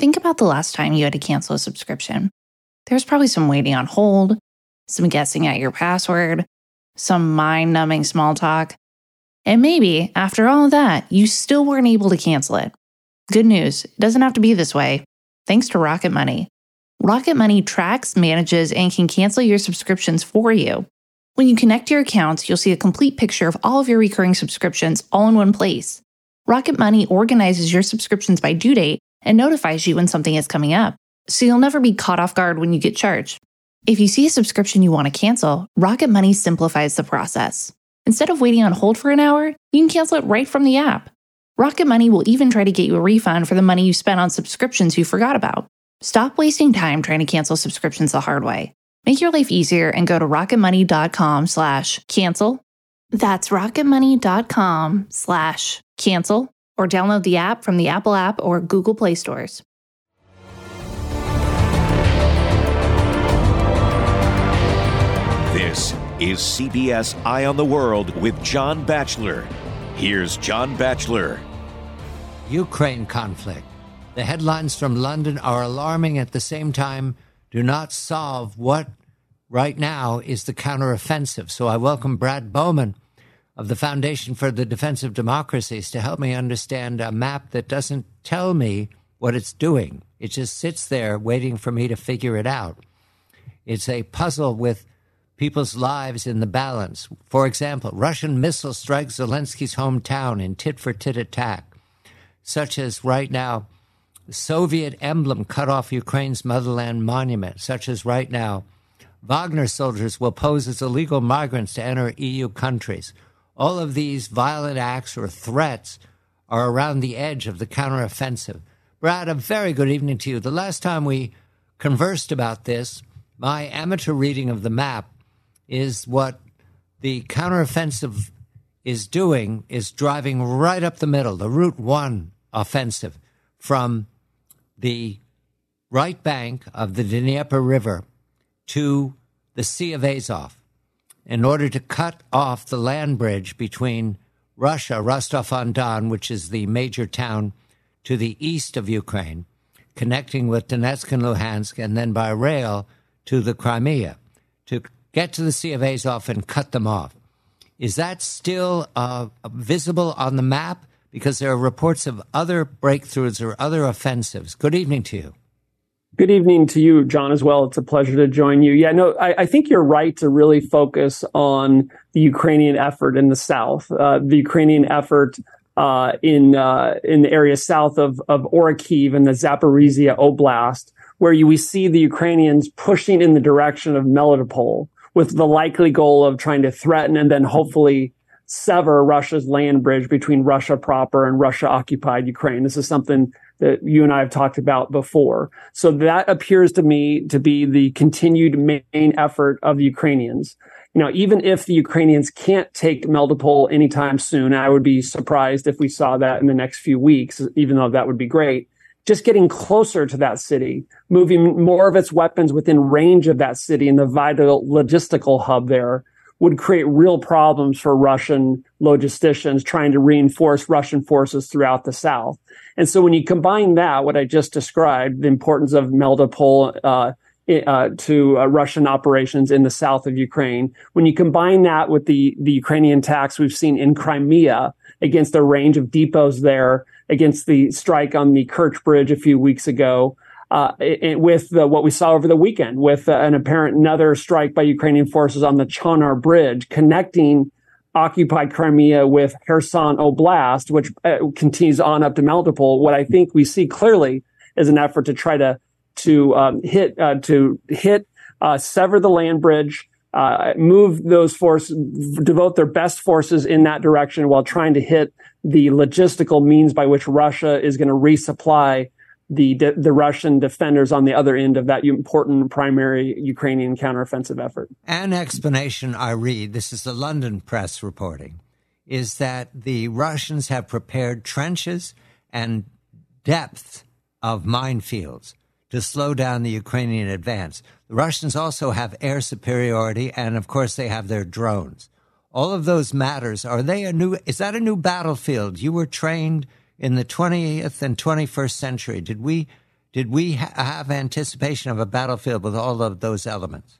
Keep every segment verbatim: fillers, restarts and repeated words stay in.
think about the last time you had to cancel a subscription. There's probably some waiting on hold, some guessing at your password, some mind-numbing small talk. And maybe, after all of that, you still weren't able to cancel it. Good news, it doesn't have to be this way. Thanks to Rocket Money. Rocket Money tracks, manages, and can cancel your subscriptions for you. When you connect your accounts, you'll see a complete picture of all of your recurring subscriptions all in one place. Rocket Money organizes your subscriptions by due date and notifies you when something is coming up, so you'll never be caught off guard when you get charged. If you see a subscription you want to cancel, Rocket Money simplifies the process. Instead of waiting on hold for an hour, you can cancel it right from the app. Rocket Money will even try to get you a refund for the money you spent on subscriptions you forgot about. Stop wasting time trying to cancel subscriptions the hard way. Make your life easier and go to rocketmoney.com slash cancel. That's rocketmoney.com slash cancel or download the app from the Apple app or Google Play stores. This is C B S Eye on the World with John Batchelor. Here's John Batchelor. Ukraine conflict. The headlines from London are alarming, at the same time do not solve what right now is the counteroffensive. So I welcome Brad Bowman of the Foundation for the Defense of Democracies to help me understand a map that doesn't tell me what it's doing. It just sits there waiting for me to figure it out. It's a puzzle with people's lives in the balance. For example, Russian missile strikes Zelensky's hometown in tit-for-tit attack, such as right now, the Soviet emblem cut off Ukraine's motherland monument, such as right now, Wagner soldiers will pose as illegal migrants to enter E U countries. All of these violent acts or threats are around the edge of the counteroffensive. Brad, a very good evening to you. The last time we conversed about this, my amateur reading of the map is what the counteroffensive is doing is driving right up the middle, the Route one offensive from the right bank of the Dnieper River to the Sea of Azov in order to cut off the land bridge between Russia, Rostov-on-Don, which is the major town to the east of Ukraine, connecting with Donetsk and Luhansk, and then by rail to the Crimea, to get to the Sea of Azov and cut them off. Is that still uh, visible on the map? Because there are reports of other breakthroughs or other offensives. Good evening to you. Good evening to you, John, as well. It's a pleasure to join you. Yeah, no, I, I think you're right to really focus on the Ukrainian effort in the south, uh, the Ukrainian effort uh, in uh, in the area south of, of Orikhiv and the Zaporizhia Oblast, where you, we see the Ukrainians pushing in the direction of Melitopol with the likely goal of trying to threaten and then hopefully sever Russia's land bridge between Russia proper and Russia-occupied Ukraine. This is something that you and I have talked about before. So that appears to me to be the continued main effort of the Ukrainians. You know, even if the Ukrainians can't take Melitopol anytime soon, I would be surprised if we saw that in the next few weeks, even though that would be great. Just getting closer to that city, moving more of its weapons within range of that city and the vital logistical hub there would create real problems for Russian logisticians trying to reinforce Russian forces throughout the south. And so when you combine that, what I just described, the importance of Melitopol uh, uh, to uh, Russian operations in the south of Ukraine, when you combine that with the, the Ukrainian attacks we've seen in Crimea against a range of depots there, against the strike on the Kerch Bridge a few weeks ago, Uh, it, with the, what we saw over the weekend, with uh, an apparent another strike by Ukrainian forces on the Chonar Bridge, connecting occupied Crimea with Kherson Oblast, which uh, continues on up to Melitopol. What I think we see clearly is an effort to try to to um, hit uh, to hit uh, sever the land bridge, uh, move those forces, devote their best forces in that direction, while trying to hit the logistical means by which Russia is going to resupply the the Russian defenders on the other end of that important primary Ukrainian counteroffensive effort. An explanation I read, this is the London press reporting, is that the Russians have prepared trenches and depth of minefields to slow down the Ukrainian advance. The Russians also have air superiority, and of course they have their drones. All of those matters. Are they a new, is that a new battlefield? You were trained in the twentieth and twenty-first century. Did we Did we ha- have anticipation of a battlefield with all of those elements?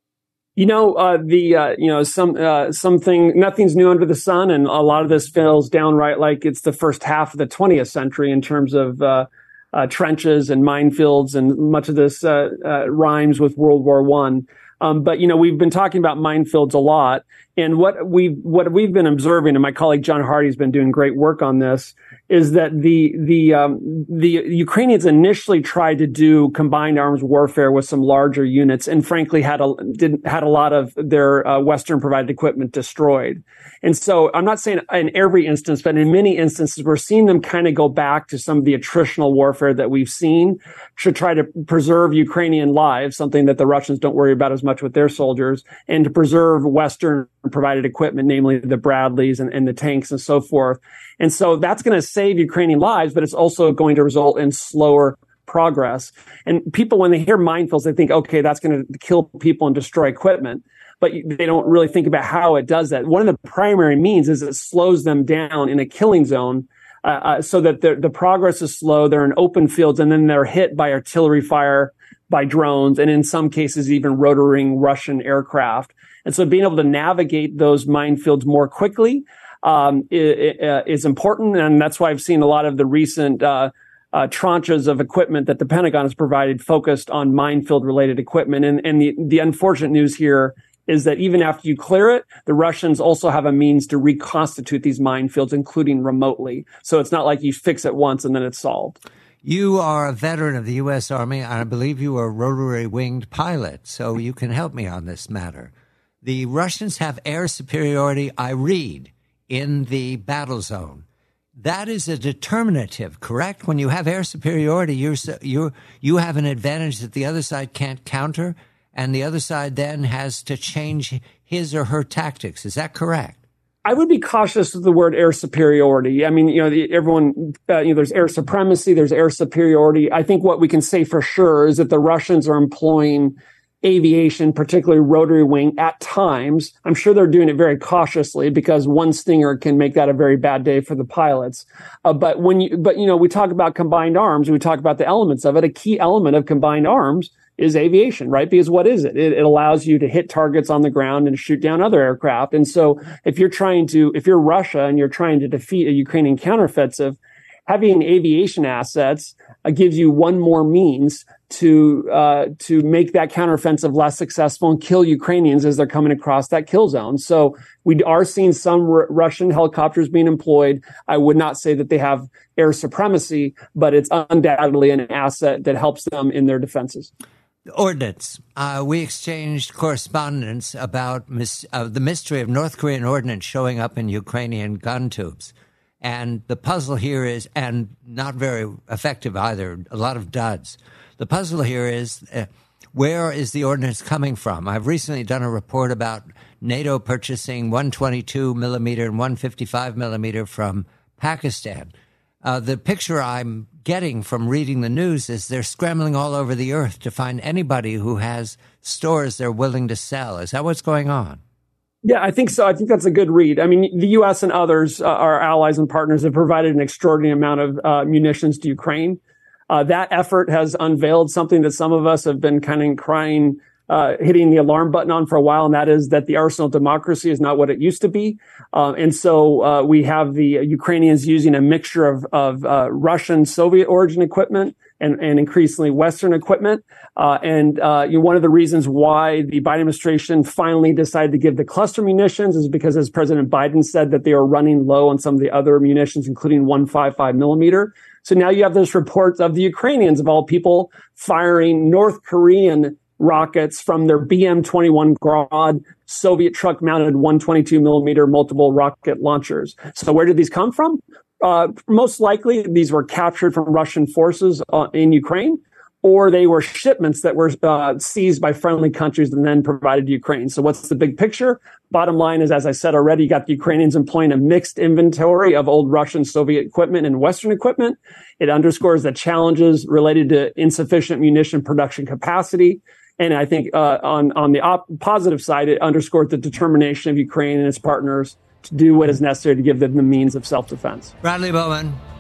You know, uh, the, uh, you know, some, uh, something, nothing's new under the sun. And a lot of this feels downright like it's the first half of the twentieth century in terms of, uh, uh, trenches and minefields. And much of this, uh, uh, rhymes with World War One. Um, but, you know, we've been talking about minefields a lot. And what we've, what we've been observing, and my colleague John Hardy's been doing great work on this, is that the, the, um, the Ukrainians initially tried to do combined arms warfare with some larger units and frankly had a, did, had a lot of their uh, Western provided equipment destroyed. And so I'm not saying in every instance, but in many instances, we're seeing them kind of go back to some of the attritional warfare that we've seen to try to preserve Ukrainian lives, something that the Russians don't worry about as much with their soldiers, and to preserve Western provided equipment, namely the Bradleys and, and the tanks and so forth. And so that's going to save Ukrainian lives, but it's also going to result in slower progress. And people, when they hear minefields, they think, okay, that's going to kill people and destroy equipment. But they don't really think about how it does that. One of the primary means is it slows them down in a killing zone uh, uh, so that the, the progress is slow. They're in open fields, and then they're hit by artillery fire, by drones, and in some cases, even rotoring Russian aircraft. And so being able to navigate those minefields more quickly um, is, is important. And that's why I've seen a lot of the recent uh, uh, tranches of equipment that the Pentagon has provided focused on minefield-related equipment. And, and the, the unfortunate news here is that even after you clear it, the Russians also have a means to reconstitute these minefields, including remotely. So it's not like you fix it once and then it's solved. You are a veteran of the U S. Army, and I believe you are a rotary-winged pilot, so you can help me on this matter. The Russians have air superiority, I read, in the battle zone. That is a determinative, correct? When you have air superiority, you're, you're, you have an advantage that the other side can't counter, and the other side then has to change his or her tactics. Is that correct? I would be cautious with the word air superiority. I mean, you know, the, everyone, uh, you know, there's air supremacy, there's air superiority. I think what we can say for sure is that the Russians are employing aviation, particularly rotary wing, at times. I'm sure they're doing it very cautiously because one stinger can make that a very bad day for the pilots. Uh, but when you, but you know, we talk about combined arms, we talk about the elements of it. A key element of combined arms is aviation, right? Because what is it? it? It allows you to hit targets on the ground and shoot down other aircraft. And so if you're trying to, if you're Russia and you're trying to defeat a Ukrainian counteroffensive, having aviation assets uh, gives you one more means to uh, to make that counteroffensive less successful and kill Ukrainians as they're coming across that kill zone. So we are seeing some R- Russian helicopters being employed. I would not say that they have air supremacy, but it's undoubtedly an asset that helps them in their defenses. Ordnance. Uh, we exchanged correspondence about mis- uh, the mystery of North Korean ordnance showing up in Ukrainian gun tubes. And the puzzle here is, and not very effective either, a lot of duds. The puzzle here is, uh, where is the ordnance coming from? I've recently done a report about NATO purchasing one twenty-two millimeter and one fifty-five millimeter from Pakistan. Uh, the picture I'm getting from reading the news is they're scrambling all over the earth to find anybody who has stores they're willing to sell. Is that what's going on? Yeah, I think so. I think that's a good read. I mean, the U S and others, uh, our allies and partners, have provided an extraordinary amount of uh, munitions to Ukraine. Uh, that effort has unveiled something that some of us have been kind of crying, uh, hitting the alarm button on for a while, and that is that the arsenal of democracy is not what it used to be. Uh, and so uh, we have the Ukrainians using a mixture of, of uh, Russian, Soviet origin equipment and, and increasingly Western equipment. Uh, and uh, you know, one of the reasons why the Biden administration finally decided to give the cluster munitions is because, as President Biden said, that they are running low on some of the other munitions, including one fifty-five millimeter. So now you have this report of the Ukrainians, of all people, firing North Korean rockets from their B M twenty-one Grad Soviet truck-mounted one twenty-two millimeter multiple rocket launchers. So where did these come from? Uh, most likely, these were captured from Russian forces uh, in Ukraine, or they were shipments that were uh, seized by friendly countries and then provided to Ukraine. So what's the big picture? Bottom line is, as I said already, you got the Ukrainians employing a mixed inventory of old Russian Soviet equipment and Western equipment. It underscores the challenges related to insufficient munition production capacity. And I think uh, on, on the op- positive side, it underscored the determination of Ukraine and its partners to do what is necessary to give them the means of self-defense. Bradley Bowman,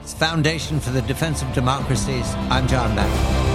It's the foundation for the defense of democracies. I'm John Batchelor.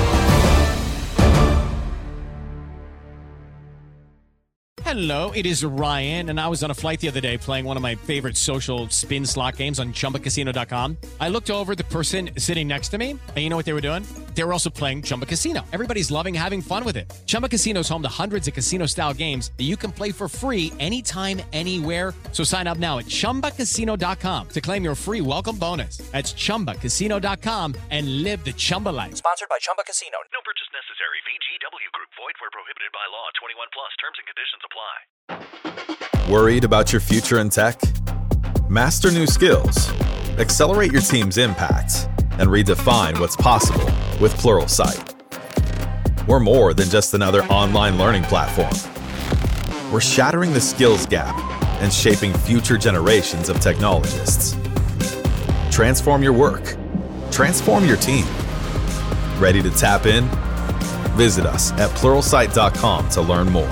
Hello, it is Ryan, and I was on a flight the other day playing one of my favorite social spin slot games on Chumba Casino dot com. I looked over at the person sitting next to me, and you know what they were doing? They were also playing Chumba Casino. Everybody's loving having fun with it. Chumba Casino is home to hundreds of casino-style games that you can play for free anytime, anywhere. So sign up now at Chumba Casino dot com to claim your free welcome bonus. That's Chumba Casino dot com and live the Chumba life. Sponsored by Chumba Casino. No purchase necessary. V G W Group. Void where prohibited by law. twenty-one plus. Terms and conditions apply. Worried about your future in tech? Master new skills, accelerate your team's impact, and redefine what's possible with Pluralsight. We're more than just another online learning platform. We're shattering the skills gap and shaping future generations of technologists. Transform your work. Transform your team. Ready to tap in? Visit us at pluralsight dot com to learn more.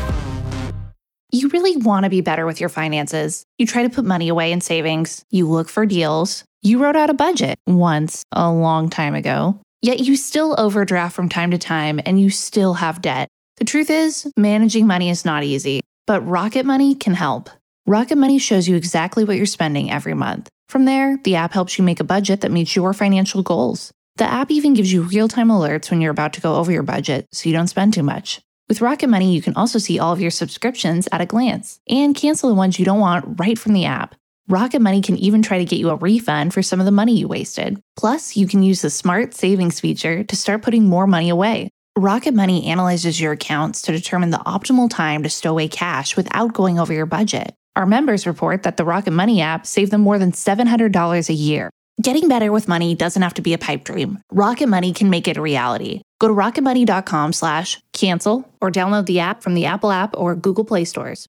You really want to be better with your finances. You try to put money away in savings. You look for deals. You wrote out a budget once, a long time ago. Yet you still overdraft from time to time and you still have debt. The truth is, managing money is not easy, but Rocket Money can help. Rocket Money shows you exactly what you're spending every month. From there, the app helps you make a budget that meets your financial goals. The app even gives you real-time alerts when you're about to go over your budget so you don't spend too much. With Rocket Money, you can also see all of your subscriptions at a glance and cancel the ones you don't want right from the app. Rocket Money can even try to get you a refund for some of the money you wasted. Plus, you can use the Smart Savings feature to start putting more money away. Rocket Money analyzes your accounts to determine the optimal time to stow away cash without going over your budget. Our members report that the Rocket Money app saved them more than seven hundred dollars a year. Getting better with money doesn't have to be a pipe dream. Rocket Money can make it a reality. Go to rocketmoney dot com slash cancel or download the app from the Apple app or Google Play stores.